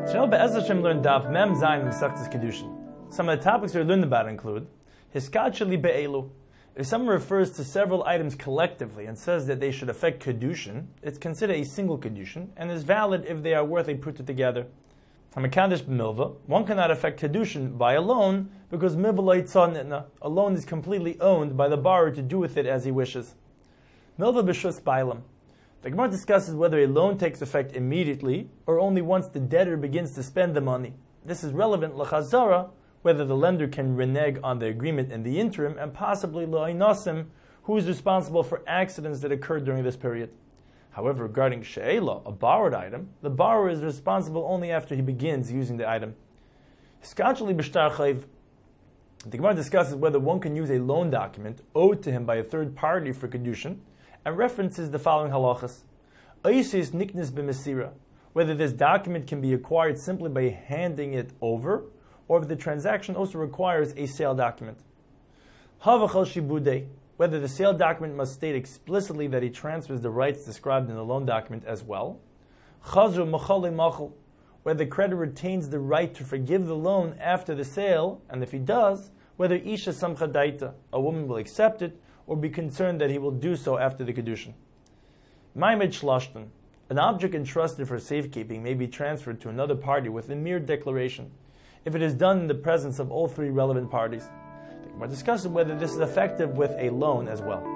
Today, Be'ez Hashem learn Daf Mem Zayin in Masechtas Kedushin. Some of the topics we're learning about include Hiskad Sheli Be'elu. If someone refers to several items collectively and says that they should affect Kedushin, it's considered a single Kedushin and is valid if they are worth a pruta together. Hamakadosh b'milva, one cannot affect Kedushin by a loan because milva lo yitzah nitna. A loan is completely owned by the borrower to do with it as he wishes. Milva b'shus bailam. The Gemara discusses whether a loan takes effect immediately or only once the debtor begins to spend the money. This is relevant l'chazara, whether the lender can renege on the agreement in the interim, and possibly l'aynasim, who is responsible for accidents that occurred during this period. However, regarding she'ela, a borrowed item, the borrower is responsible only after he begins using the item. Hiskacheli b'shtar chayv. The Gemara discusses whether one can use a loan document owed to him by a third party for kedushin, and references the following halachas. Oisis niknis b'mesira, whether this document can be acquired simply by handing it over, or if the transaction also requires a sale document. Havachal shibudei, whether the sale document must state explicitly that he transfers the rights described in the loan document as well. Chazru machali machal, whether the creditor retains the right to forgive the loan after the sale, and if he does, whether isha samcha daita, a woman will accept it, or be concerned that he will do so after the kedushin. Maimed shlashtan, an object entrusted for safekeeping may be transferred to another party with a mere declaration, if it is done in the presence of all three relevant parties. The Gemara discusses whether this is effective with a loan as well.